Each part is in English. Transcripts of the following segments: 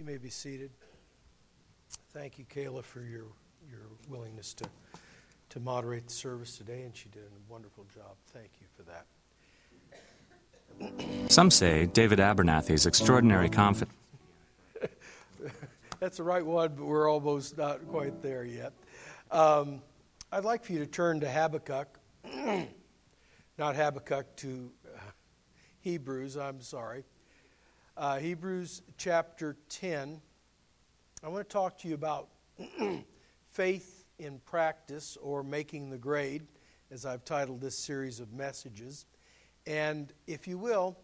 You may be seated. Thank you, Kayla, for your willingness to moderate the service today, and she did a wonderful job. Thank you for that. Some say David Abernathy's extraordinary confidence. That's the right one, but we're almost not quite there yet. I'd like for you to turn to Habakkuk, not Habakkuk, to Hebrews, I'm sorry. Hebrews chapter 10. I want to talk to you about faith in practice, or making the grade, as I've titled this series of messages. And if you will,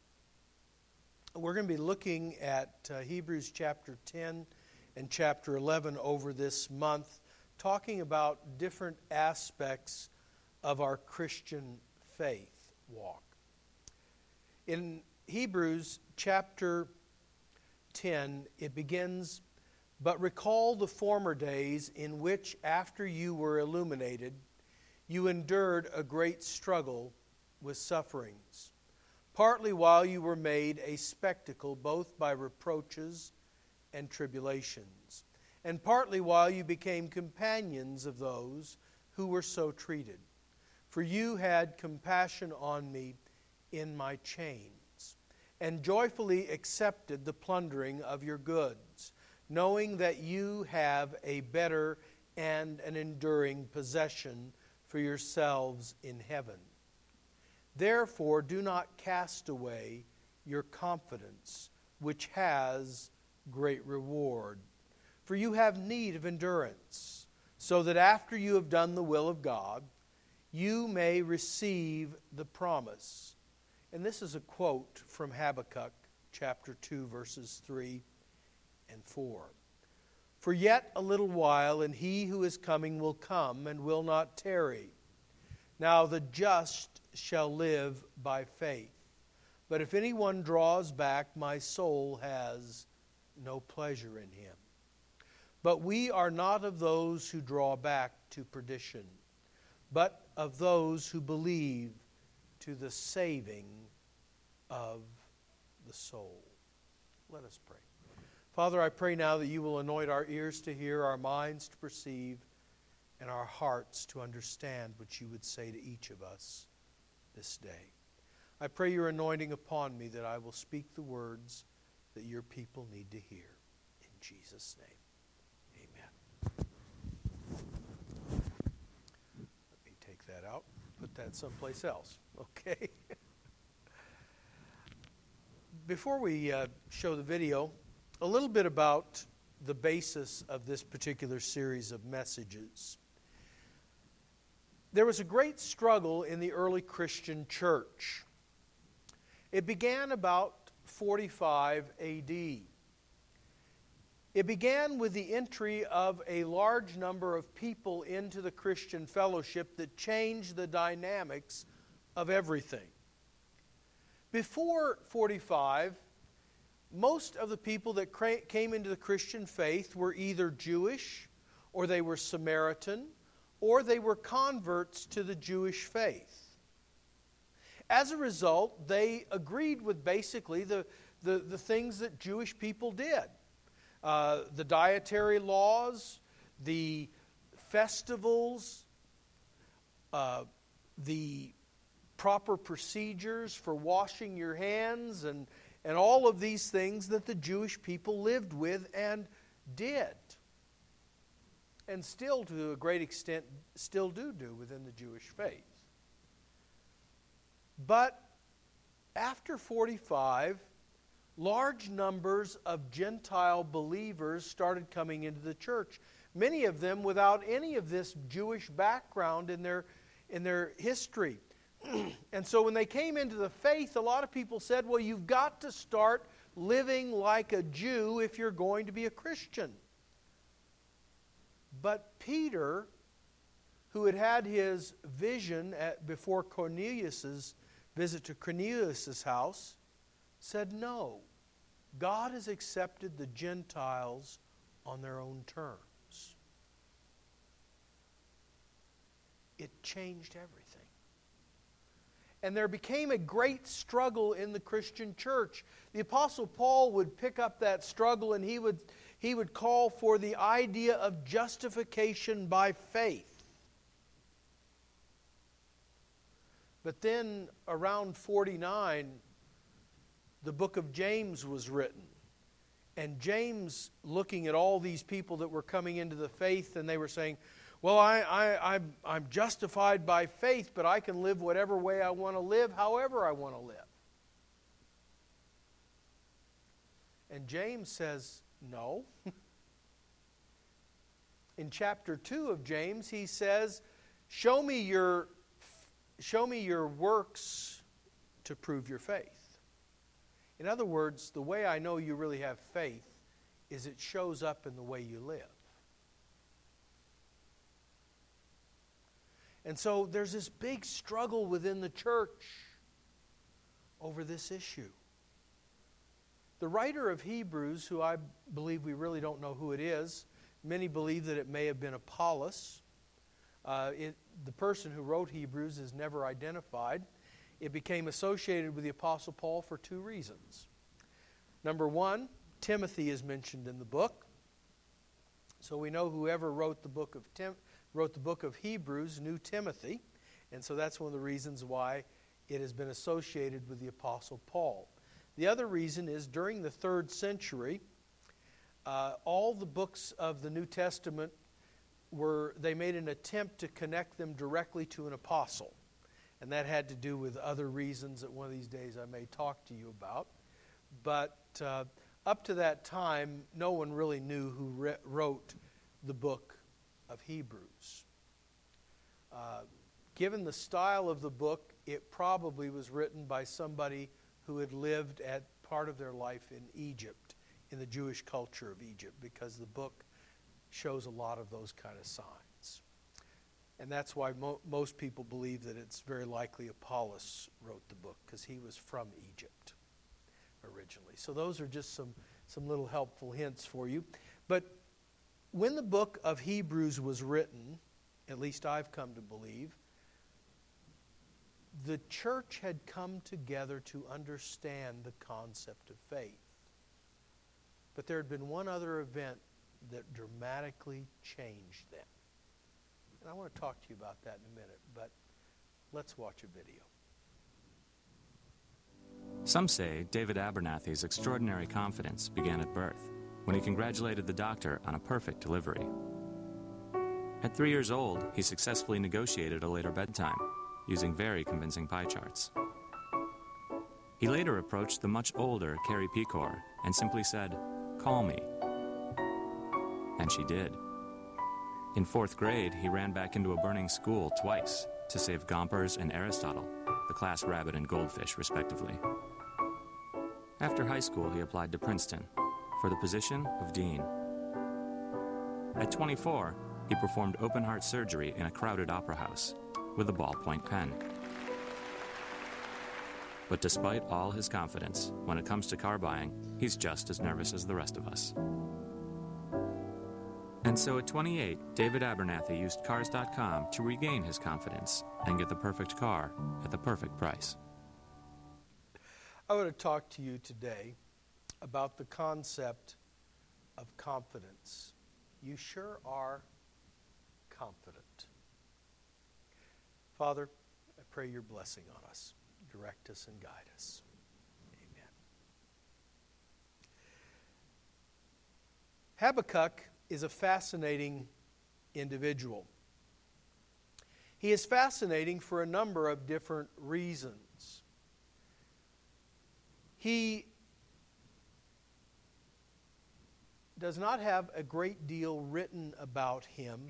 we're going to be looking at Hebrews chapter 10 and chapter 11 over this month, talking about different aspects of our Christian faith walk. In Hebrews chapter 10, it begins, "But recall the former days in which, after you were illuminated, you endured a great struggle with sufferings, partly while you were made a spectacle both by reproaches and tribulations, and partly while you became companions of those who were so treated. For you had compassion on me in my chains, and joyfully accepted the plundering of your goods, knowing that you have a better and an enduring possession for yourselves in heaven. Therefore do not cast away your confidence, which has great reward. For you have need of endurance, so that after you have done the will of God, you may receive the promise." And this is a quote from Habakkuk chapter 2, verses 3 and 4. "For yet a little while, and he who is coming will come and will not tarry. Now the just shall live by faith. But if anyone draws back, my soul has no pleasure in him. But we are not of those who draw back to perdition, but of those who believe to the saving of the soul." Let us pray. Father, I pray now that you will anoint our ears to hear, our minds to perceive, and our hearts to understand what you would say to each of us this day. I pray your anointing upon me, that I will speak the words that your people need to hear. In Jesus' name, amen. Let me take that out, put that someplace else, okay? Before we show the video, a little bit about the basis of this particular series of messages. There was a great struggle in the early Christian church. It began about 45 AD. It began with the entry of a large number of people into the Christian fellowship that changed the dynamics of everything. Before 45, most of the people that came into the Christian faith were either Jewish, or they were Samaritan, or they were converts to the Jewish faith. As a result, they agreed with basically the things that Jewish people did. The dietary laws, the festivals, the proper procedures for washing your hands, and all of these things that the Jewish people lived with and did. And still, to a great extent, still do within the Jewish faith. But after 45, large numbers of Gentile believers started coming into the church. Many of them without any of this Jewish background in their history. And so when they came into the faith, a lot of people said, well, you've got to start living like a Jew if you're going to be a Christian. But Peter, who had had his vision before Cornelius' visit to Cornelius' house, said, no, God has accepted the Gentiles on their own terms. It changed everything. And there became a great struggle in the Christian church. The Apostle Paul would pick up that struggle, and he would call for the idea of justification by faith. But then around 49, the book of James was written. And James, looking at all these people that were coming into the faith, and they were saying, well, I'm justified by faith, but I can live whatever way I want to live, however I want to live. And James says, no. In chapter 2 of James, he says, show me your works to prove your faith. In other words, the way I know you really have faith is it shows up in the way you live. And so there's this big struggle within the church over this issue. The writer of Hebrews, who I believe we really don't know who it is, many believe that it may have been Apollos. The person who wrote Hebrews is never identified. It became associated with the Apostle Paul for two reasons. Number one, Timothy is mentioned in the book. So we know whoever wrote the book of Hebrews knew Timothy. And so that's one of the reasons why it has been associated with the Apostle Paul. The other reason is during the 3rd century, all the books of the New Testament they made an attempt to connect them directly to an apostle. And that had to do with other reasons that one of these days I may talk to you about. But up to that time, no one really knew who wrote the book of Hebrews. Given the style of the book, it probably was written by somebody who had lived at part of their life in Egypt, in the Jewish culture of Egypt, because the book shows a lot of those kind of signs. And that's why most people believe that it's very likely Apollos wrote the book, because he was from Egypt originally. So those are just some little helpful hints for you. But when the book of Hebrews was written, at least I've come to believe, the church had come together to understand the concept of faith. But there had been one other event that dramatically changed them. And I want to talk to you about that in a minute, but let's watch a video. Some say David Abernathy's extraordinary confidence began at birth, when he congratulated the doctor on a perfect delivery. At 3 years old, he successfully negotiated a later bedtime, using very convincing pie charts. He later approached the much older Carrie Pecor and simply said, "Call me." And she did. In 4th grade, he ran back into a burning school twice to save Gompers and Aristotle, the class rabbit and goldfish, respectively. After high school, he applied to Princeton for the position of dean. At 24, he performed open-heart surgery in a crowded opera house with a ballpoint pen. But despite all his confidence, when it comes to car buying, he's just as nervous as the rest of us. And so at 28, David Abernathy used Cars.com to regain his confidence and get the perfect car at the perfect price. I want to talk to you today about the concept of confidence. You sure are confident. Father, I pray your blessing on us. Direct us and guide us. Amen. Habakkuk is a fascinating individual. He is fascinating for a number of different reasons. He does not have a great deal written about him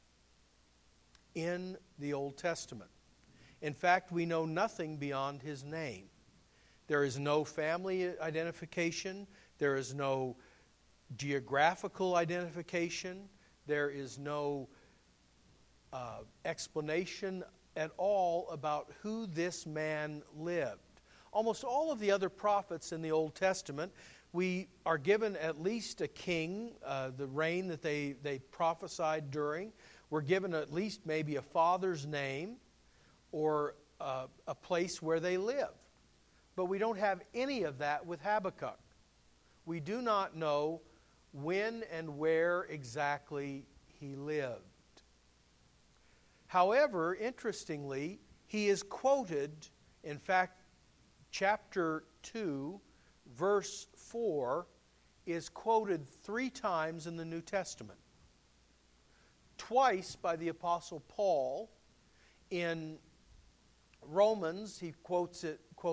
in the Old Testament. In fact, we know nothing beyond his name. There is no family identification. There is no geographical identification. There is no explanation at all about who this man lived. Almost all of the other prophets in the Old Testament, we are given at least a king, the reign that they prophesied during. We're given at least maybe a father's name or a place where they live. But we don't have any of that with Habakkuk. We do not know when and where exactly he lived. However, interestingly, he is quoted, in fact, chapter 2, verse 4, is quoted 3 times in the New Testament. Twice by the Apostle Paul. In Romans, he quotes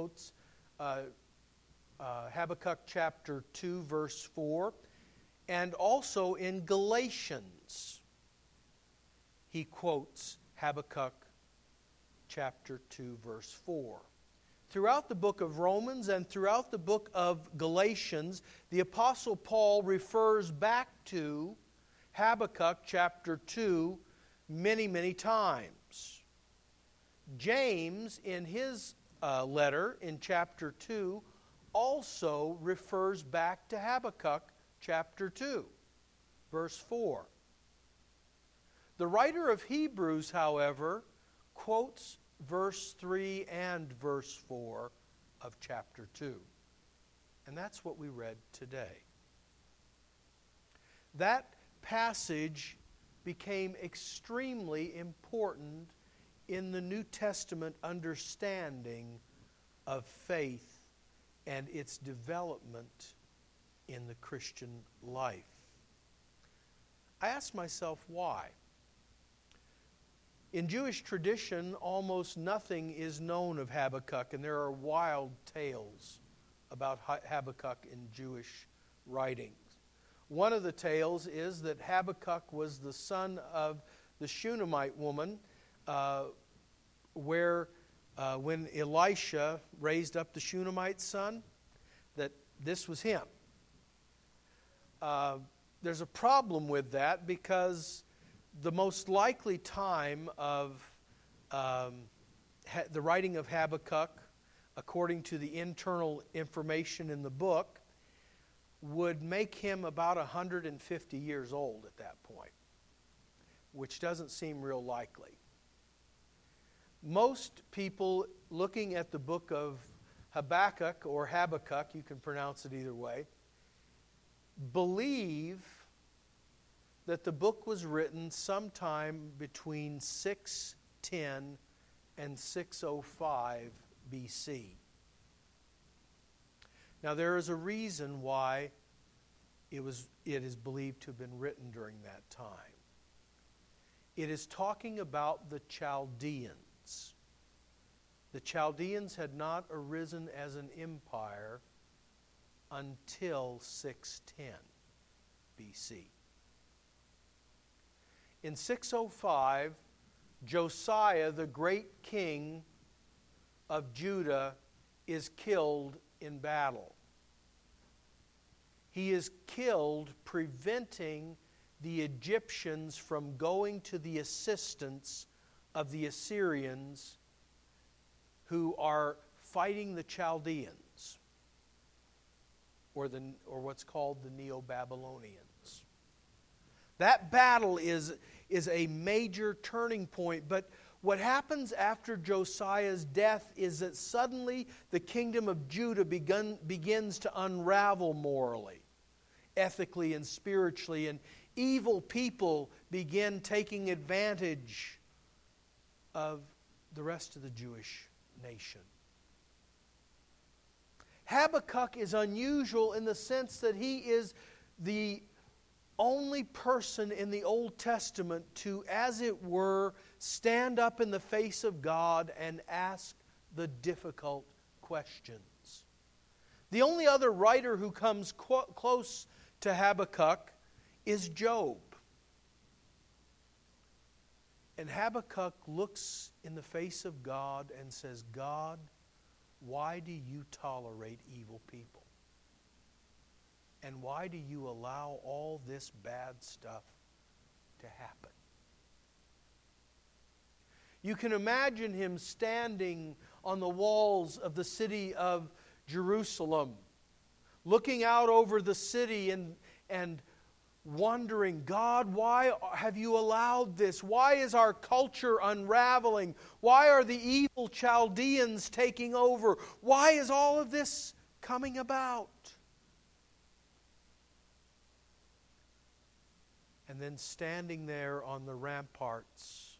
Habakkuk chapter 2, verse 4, and also in Galatians, he quotes Habakkuk chapter 2, verse 4. Throughout the book of Romans and throughout the book of Galatians, the Apostle Paul refers back to Habakkuk chapter 2 many, many times. James, in his letter in chapter 2, also refers back to Habakkuk chapter 2, verse 4. The writer of Hebrews, however, quotes verse 3 and verse 4 of chapter 2. And that's what we read today. That passage became extremely important in the New Testament understanding of faith and its development in the Christian life. I asked myself why. In Jewish tradition, almost nothing is known of Habakkuk, and there are wild tales about Habakkuk in Jewish writings. One of the tales is that Habakkuk was the son of the Shunammite woman, when Elisha raised up the Shunammite son, that this was him. There's a problem with that because the most likely time of the writing of Habakkuk, according to the internal information in the book, would make him about 150 years old at that point, which doesn't seem real likely. Most people looking at the book of Habakkuk, or Habakkuk, you can pronounce it either way, believe that the book was written sometime between 610 and 605 BC. Now, there is a reason why it is believed to have been written during that time. It is talking about the Chaldeans. The Chaldeans had not arisen as an empire until 610 BC. In 605, Josiah, the great king of Judah, is killed in battle. He is killed preventing the Egyptians from going to the assistance of the Assyrians who are fighting the Chaldeans, or what's called the Neo-Babylonians. That battle is a major turning point, but what happens after Josiah's death is that suddenly the kingdom of Judah begins to unravel morally, ethically, and spiritually, and evil people begin taking advantage of the rest of the Jewish nation. Habakkuk is unusual in the sense that he is the only person in the Old Testament to, as it were, stand up in the face of God and ask the difficult questions. The only other writer who comes close to Habakkuk is Job. And Habakkuk looks in the face of God and says, God, why do you tolerate evil people? And why do you allow all this bad stuff to happen? You can imagine him standing on the walls of the city of Jerusalem, looking out over the city and wondering, God, why have you allowed this? Why is our culture unraveling? Why are the evil Chaldeans taking over? Why is all of this coming about? And then standing there on the ramparts,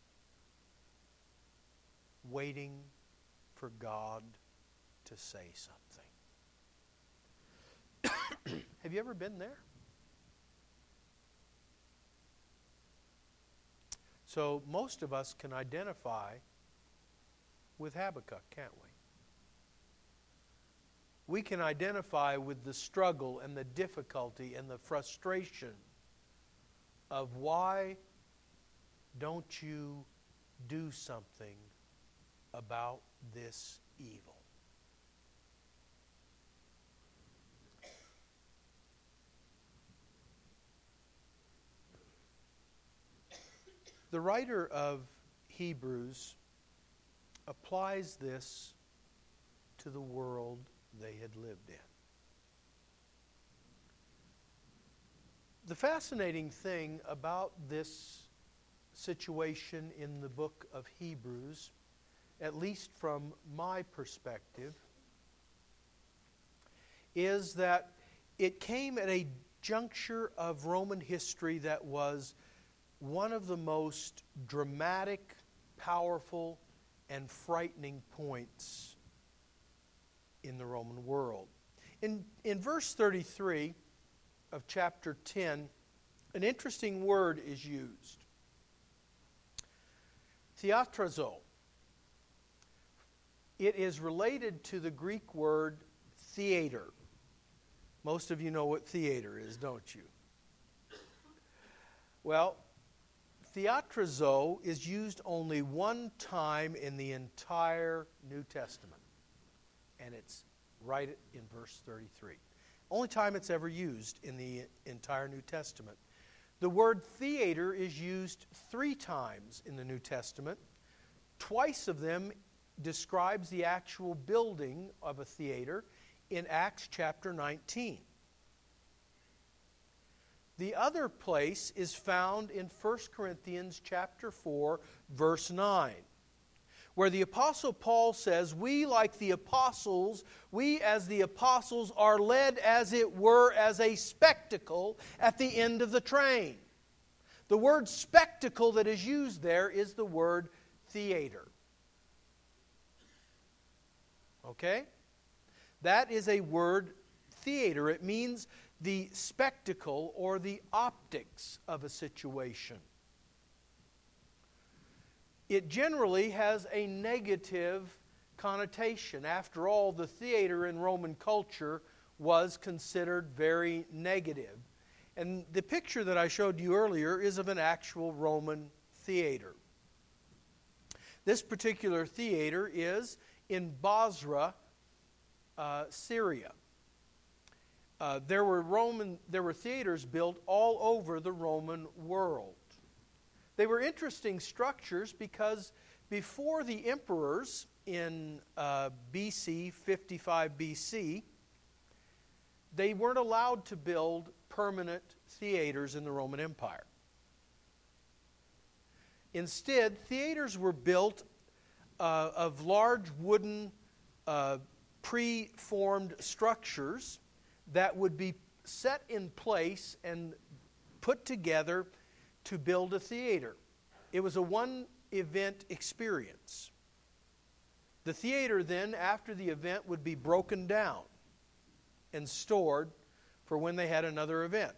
waiting for God to say something. Have you ever been there? So most of us can identify with Habakkuk, can't we? We can identify with the struggle and the difficulty and the frustration of why don't you do something about this evil? The writer of Hebrews applies this to the world they had lived in. The fascinating thing about this situation in the book of Hebrews, at least from my perspective, is that it came at a juncture of Roman history that was one of the most dramatic, powerful, and frightening points in the Roman world. In verse 33 of chapter 10, an interesting word is used. Theatrazo. It is related to the Greek word theater. Most of you know what theater is, don't you? Well, theatrazo is used only one time in the entire New Testament. And it's right in verse 33. Only time it's ever used in the entire New Testament. The word theater is used 3 times in the New Testament. Twice of them describes the actual building of a theater in Acts chapter 19. The other place is found in 1 Corinthians chapter 4, verse 9, where the Apostle Paul says, we as the apostles are led as it were as a spectacle at the end of the train. The word spectacle that is used there is the word theater. Okay? That is a word, theater. It means the spectacle or the optics of a situation. It generally has a negative connotation. After all, the theater in Roman culture was considered very negative. And the picture that I showed you earlier is of an actual Roman theater. This particular theater is in Basra, Syria. There were theaters built all over the Roman world. They were interesting structures because before the emperors in BC, 55 BC, they weren't allowed to build permanent theaters in the Roman Empire. Instead, theaters were built of large wooden pre-formed structures that would be set in place and put together to build a theater. It was a one-event experience. The theater then, after the event, would be broken down and stored for when they had another event.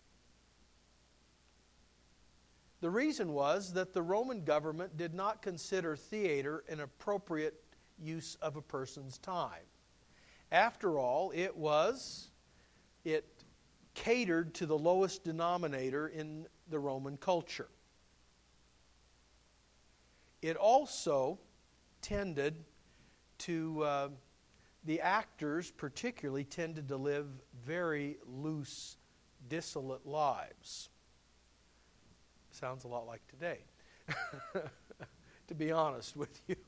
The reason was that the Roman government did not consider theater an appropriate use of a person's time. After all, it catered to the lowest denominator in the Roman culture. It also tended to, the actors particularly tended to live very loose, dissolute lives. Sounds a lot like today, to be honest with you.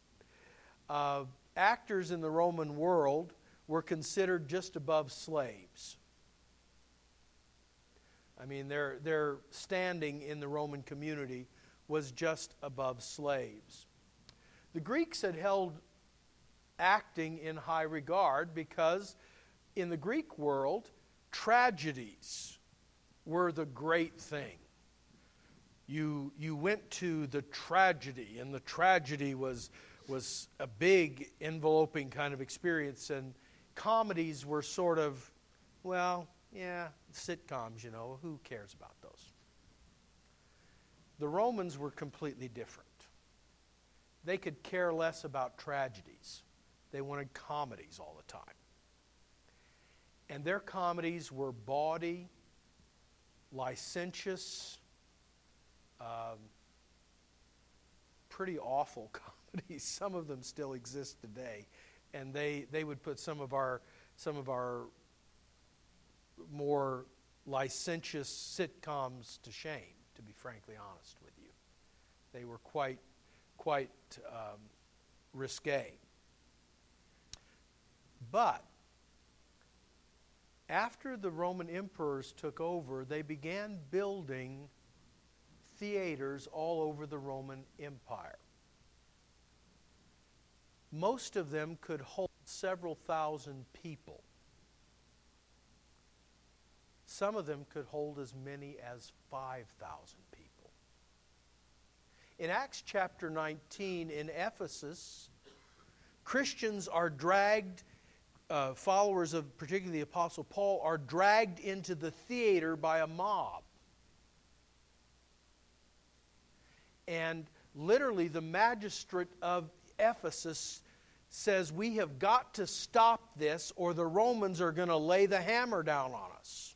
Actors in the Roman world were considered just above slaves. I mean, their standing in the Roman community was just above slaves. The Greeks had held acting in high regard because in the Greek world, tragedies were the great thing. You went to the tragedy, and the tragedy was a big enveloping kind of experience, and comedies were sort of, well, yeah, sitcoms, who cares about those? The Romans were completely different. They could care less about tragedies. They wanted comedies all the time. And their comedies were bawdy, licentious, pretty awful comedies. Some of them still exist today, and they would put some of our more licentious sitcoms to shame, to be frankly honest with you. They were quite risque. But after the Roman emperors took over, they began building theaters all over the Roman Empire. Most of them could hold several thousand people. Some of them could hold as many as 5,000 people. In Acts chapter 19 in Ephesus, Christians are dragged, followers of particularly the Apostle Paul, are dragged into the theater by a mob. And literally the magistrate of Ephesus says, we have got to stop this or the Romans are going to lay the hammer down on us.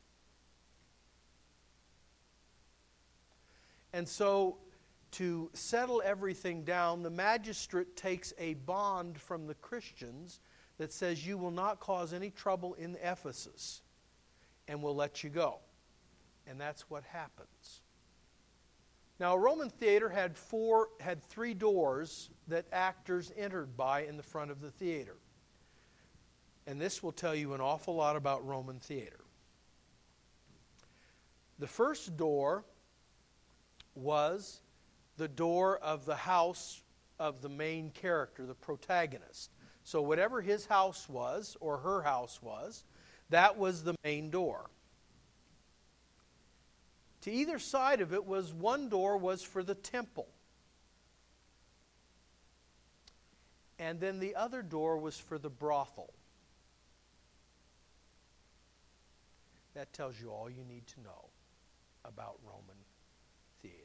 And so, to settle everything down, the magistrate takes a bond from the Christians that says, you will not cause any trouble in Ephesus, and we'll let you go. And that's what happens. Now, a Roman theater had three doors that actors entered by in the front of the theater. And this will tell you an awful lot about Roman theater. The first door was the door of the house of the main character, the protagonist. So whatever his house was, or her house was, that was the main door. To either side of it was one door was for the temple. And then the other door was for the brothel. That tells you all you need to know about Roman theater.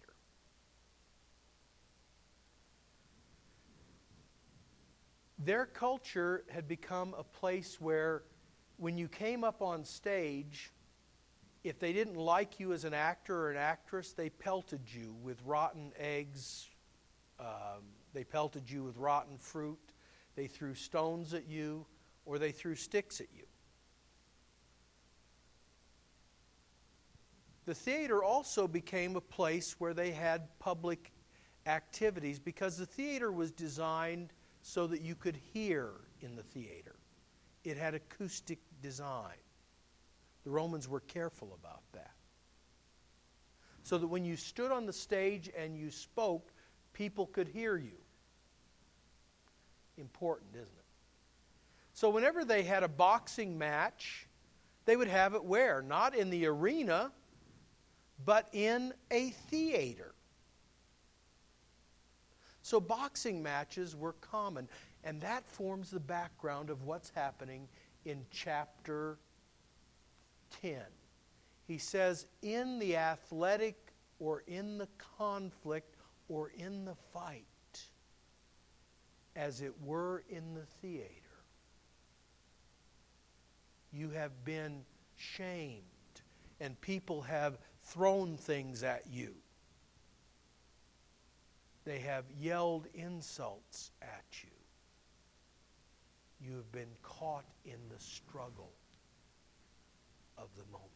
Their culture had become a place where when you came up on stage, if they didn't like you as an actor or an actress, they pelted you with rotten eggs. They pelted you with rotten fruit. They threw stones at you, or they threw sticks at you. The theater also became a place where they had public activities because the theater was designed so that you could hear in the theater. It had acoustic design. The Romans were careful about that. So that when you stood on the stage and you spoke, people could hear you. Important, isn't it? So whenever they had a boxing match, they would have it where? Not in the arena, but in a theater. So boxing matches were common, and that forms the background of what's happening in chapter 10. He says, in the athletic or in the conflict or in the fight, as it were in the theater, you have been shamed, and people have thrown things at you. They have yelled insults at you. You have been caught in the struggle of the moment.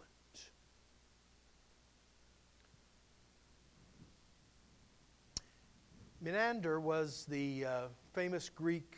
Menander was the famous Greek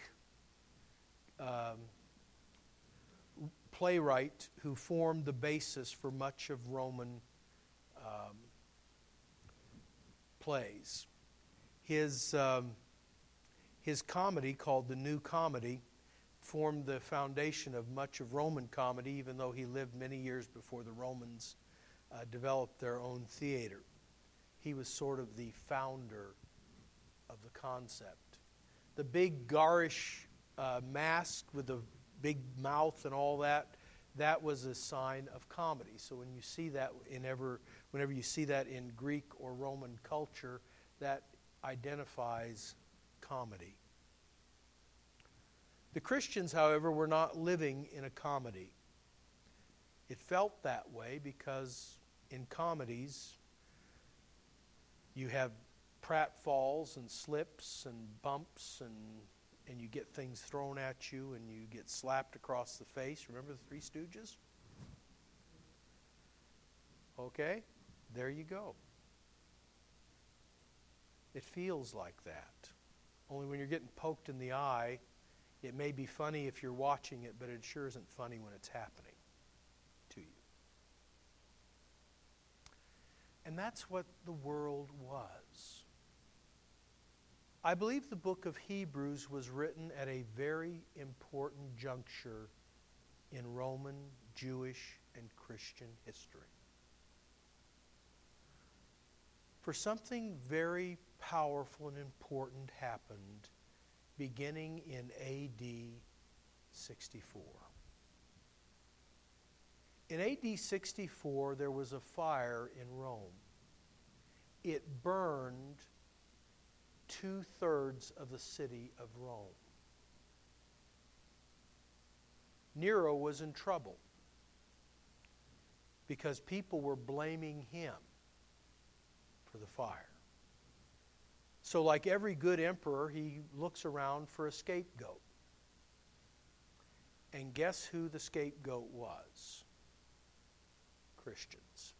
playwright who formed the basis for much of Roman plays. His comedy, called the New Comedy, formed the foundation of much of Roman comedy, even though he lived many years before the Romans developed their own theater. He was sort of the founder of the concept. The big garish mask with the big mouth and all that, that was a sign of comedy. So when you see that whenever you see that in Greek or Roman culture, that identifies comedy. The Christians, however, were not living in a comedy. It felt that way because in comedies you have pratfalls and slips and bumps and you get things thrown at you and you get slapped across the face. Remember the Three Stooges? Okay, there you go. It feels like that. Only when you're getting poked in the eye, it may be funny if you're watching it, but it sure isn't funny when it's happening to you. And that's what the world was. I believe the book of Hebrews was written at a very important juncture in Roman, Jewish, and Christian history. For something very powerful and important happened beginning in A.D. 64. In A.D. 64, there was a fire in Rome. It burned 2/3 of the city of Rome. Nero was in trouble because people were blaming him for the fire. So like every good emperor, he looks around for a scapegoat. And guess who the scapegoat was? Christians.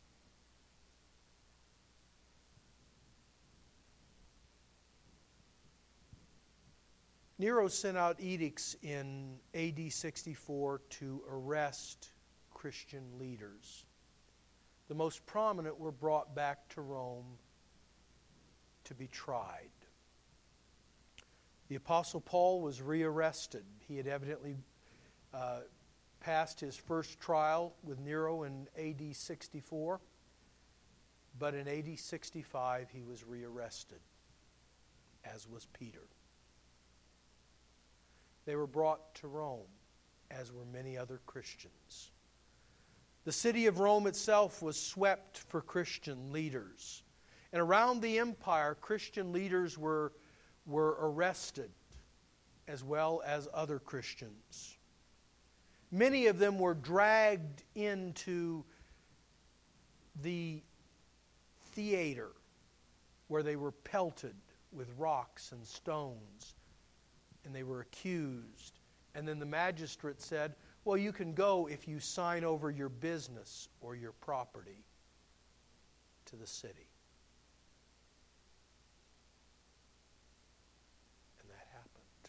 Nero sent out edicts in AD 64 to arrest Christian leaders. The most prominent were brought back to Rome to be tried. The Apostle Paul was rearrested. He had evidently passed his first trial with Nero in AD 64, but in AD 65 he was rearrested, as was Peter. They were brought to Rome, as were many other Christians. The city of Rome itself was swept for Christian leaders. And around the empire, Christian leaders were arrested, as well as other Christians. Many of them were dragged into the theater, where they were pelted with rocks and stones, and they were accused. And then the magistrate said, well, you can go if you sign over your business or your property to the city. And that happened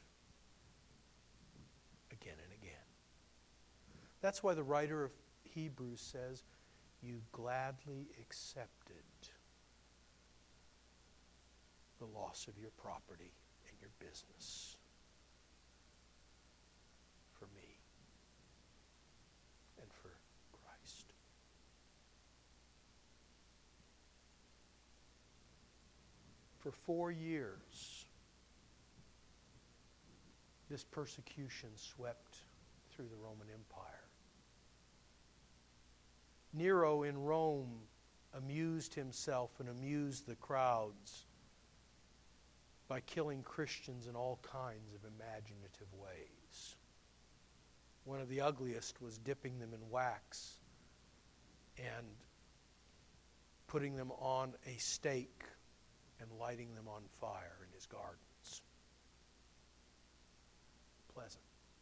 again and again. That's why the writer of Hebrews says, you gladly accepted the loss of your property and your business for me and for Christ. For 4 years, this persecution swept through the Roman Empire. Nero in Rome amused himself and amused the crowds by killing Christians in all kinds of imaginative ways. One of the ugliest was dipping them in wax and putting them on a stake and lighting them on fire in his gardens. Pleasant.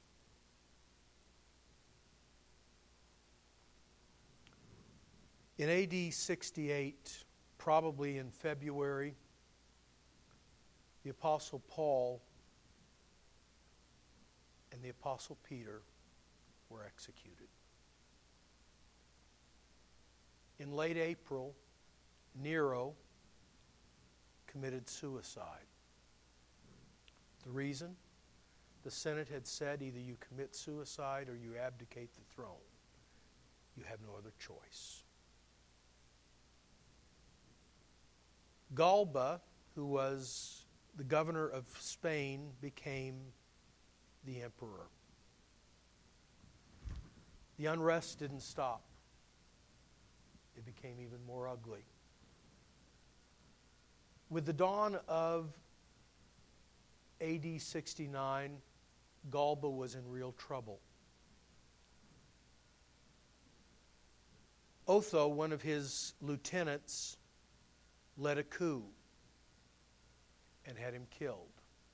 In AD 68, probably in February, the Apostle Paul and the Apostle Peter were executed. In late April, Nero committed suicide. The reason? The Senate had said either you commit suicide or you abdicate the throne. You have no other choice. Galba, who was the governor of Spain, became the emperor. The unrest didn't stop. It became even more ugly. With the dawn of AD 69, Galba was in real trouble. Otho, one of his lieutenants, led a coup and had him killed.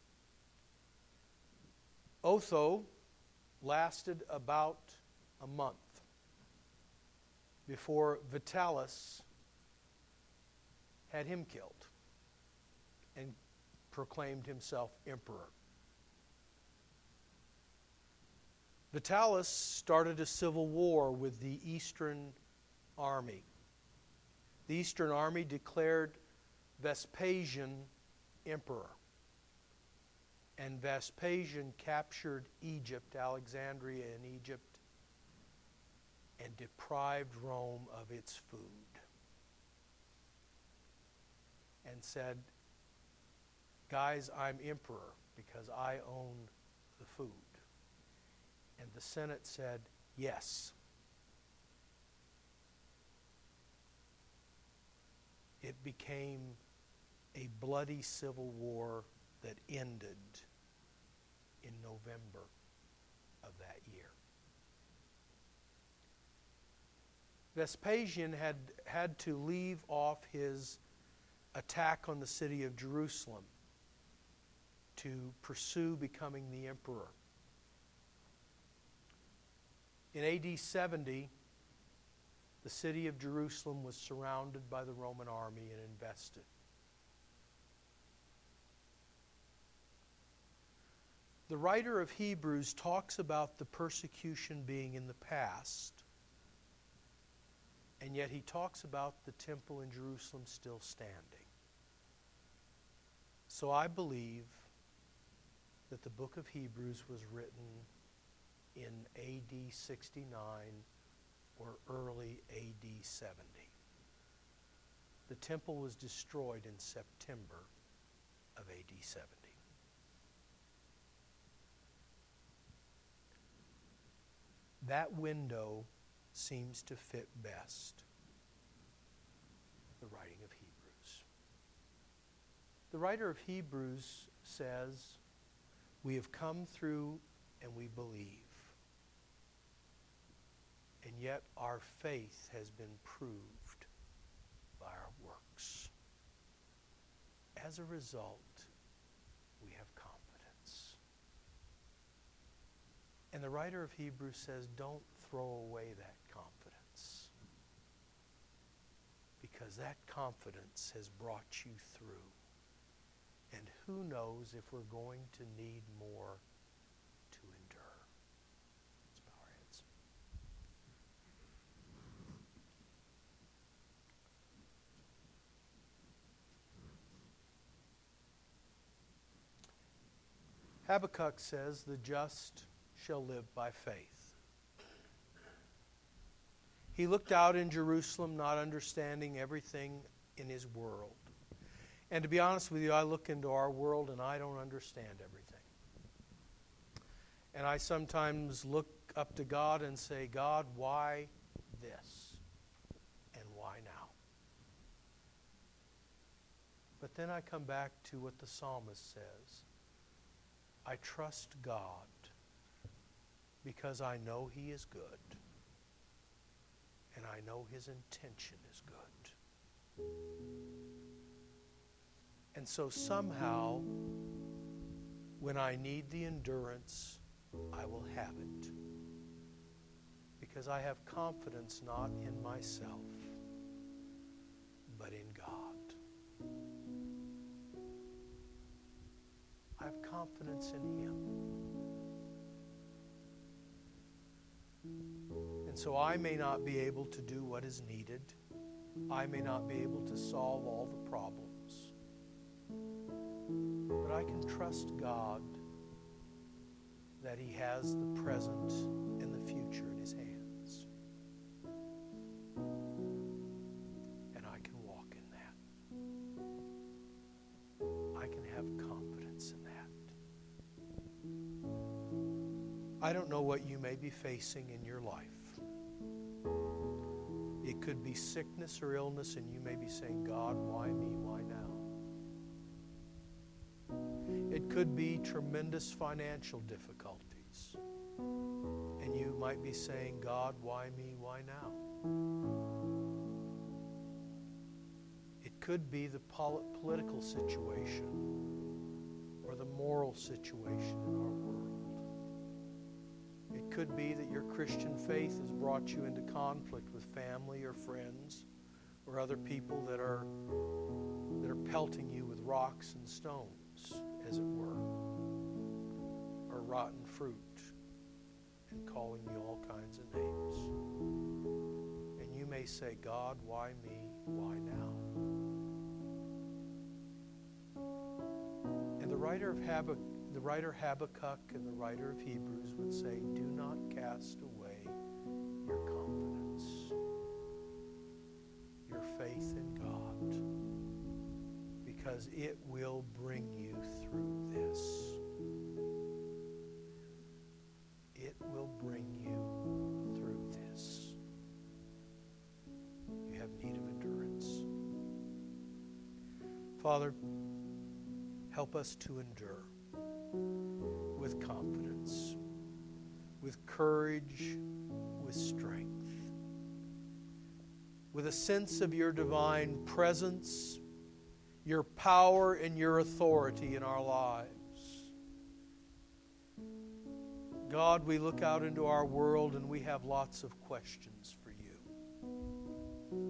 Otho lasted about a month before Vitalis had him killed and proclaimed himself emperor. Vitalis started a civil war with the Eastern Army. The Eastern Army declared Vespasian emperor. And Vespasian captured Egypt, Alexandria in Egypt, and deprived Rome of its food. And said, guys, I'm emperor because I own the food. And the Senate said, yes. It became a bloody civil war that ended in November of that year. Vespasian had to leave off his attack on the city of Jerusalem to pursue becoming the emperor. In AD 70, the city of Jerusalem was surrounded by the Roman army and invested. The writer of Hebrews talks about the persecution being in the past, and yet he talks about the temple in Jerusalem still standing. So I believe that the book of Hebrews was written in AD 69 or early AD 70. The temple was destroyed in September of AD 70. That window seems to fit best the writing of Hebrews. The writer of Hebrews says, we have come through and we believe. And yet our faith has been proved by our works. As a result, we have confidence. And the writer of Hebrews says, don't throw away that confidence. Because that confidence has brought you through. And who knows if we're going to need more to endure. Let's bow our heads. Habakkuk says, the just shall live by faith. He looked out in Jerusalem, not understanding everything in his world. And to be honest with you, I look into our world and I don't understand everything. And I sometimes look up to God and say, God, why this? And why now? But then I come back to what the psalmist says. I trust God because I know He is good. And I know His intention is good. And so somehow, when I need the endurance, I will have it. Because I have confidence not in myself, but in God. I have confidence in Him. And so I may not be able to do what is needed, I may not be able to solve all the problems, but I can trust God that He has the present and the future in His hands. And I can walk in that. I can have confidence in that. I don't know what you may be facing in your life. It could be sickness or illness, and you may be saying, God, why me? Why now? It could be tremendous financial difficulties, and you might be saying, God, why me? Why now? It could be the political situation or the moral situation in our world. It could be that your Christian faith has brought you into conflict with family or friends or other people that are pelting you with rocks and stones, as it were, or rotten fruit, and calling you all kinds of names. And you may say, God, why me? Why now? And the writer Habakkuk and the writer of Hebrews would say, do not cast away your confidence, your faith in God, because it will bring you through this. It will bring you through this. You have need of endurance. Father, help us to endure with confidence, with courage, with strength, with a sense of your divine presence, your power and your authority in our lives. God, we look out into our world and we have lots of questions for you.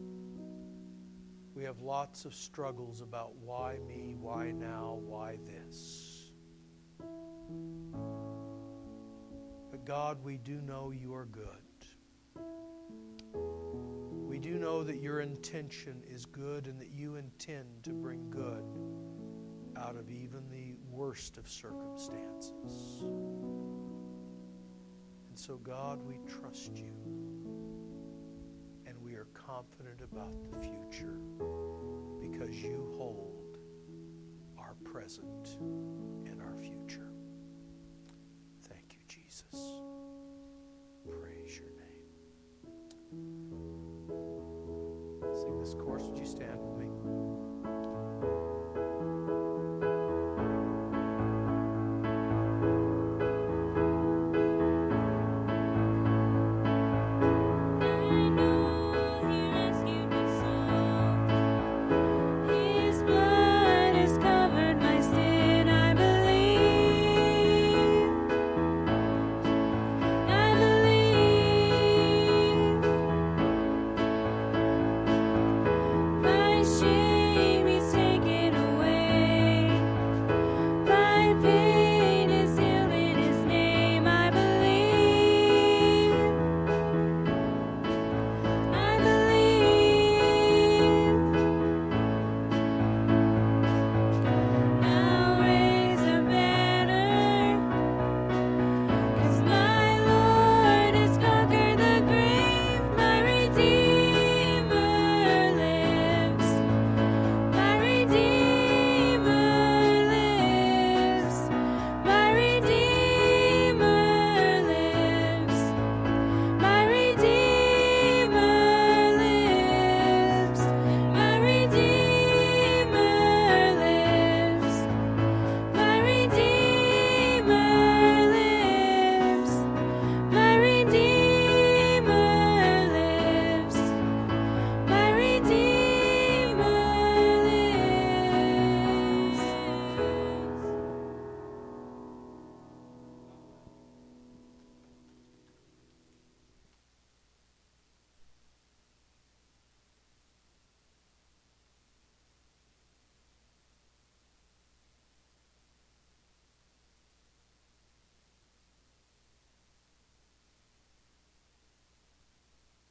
We have lots of struggles about why me, why now, why this. But God, we do know you are good. We do know that your intention is good and that you intend to bring good out of even the worst of circumstances. And so, God, we trust you, and we are confident about the future because you hold our present and our future. Thank you, Jesus. Praise your name. Sing this chorus. Would you stand with me?